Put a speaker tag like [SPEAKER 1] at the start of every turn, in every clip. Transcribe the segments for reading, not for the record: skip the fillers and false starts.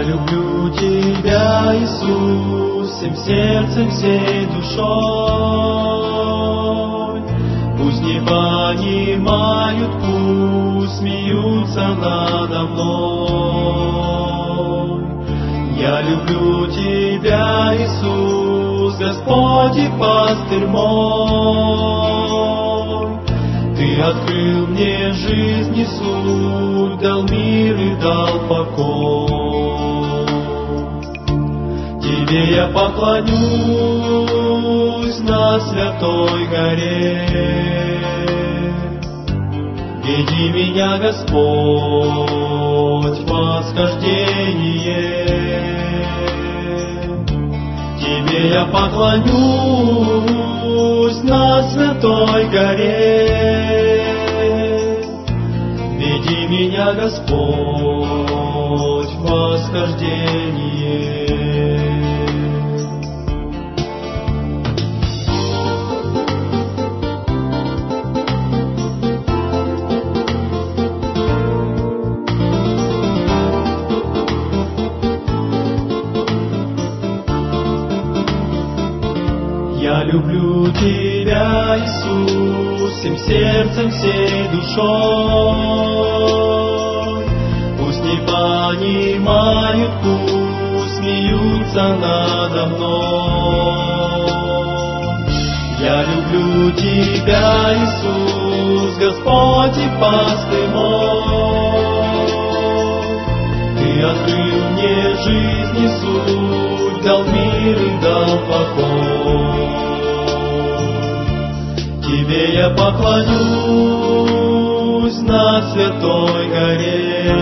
[SPEAKER 1] Я люблю Тебя, Иисус, всем сердцем, всей душой. Пусть не понимают, пусть смеются надо мной. Я люблю Тебя, Иисус, Господь и пастырь мой. Ты открыл мне жизнь и суть, дал мир и дал покой. Тебе я поклонюсь на святой горе. Веди меня, Господь, в восхождение. Тебе я поклонюсь на святой горе. Веди меня, Господь, в восхождение. Я люблю Тебя, Иисус, всем сердцем, всей душой. Пусть не понимают, пусть смеются надо мной. Я люблю Тебя, Иисус, Господь и пастырь мой. Ты открыл мне жизнь и суть, дал мир и дал покой. Тебе я поклонюсь на святой горе.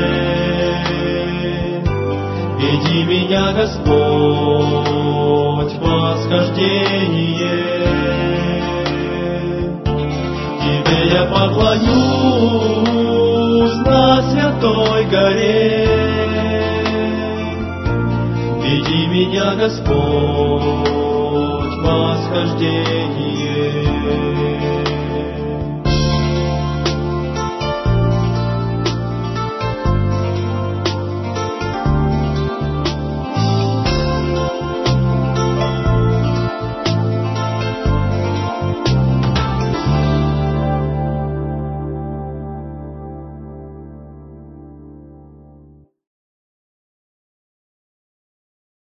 [SPEAKER 1] Веди меня, Господь, в восхождение. Тебе я поклонюсь на святой горе. Веди меня, Господь, в восхождение.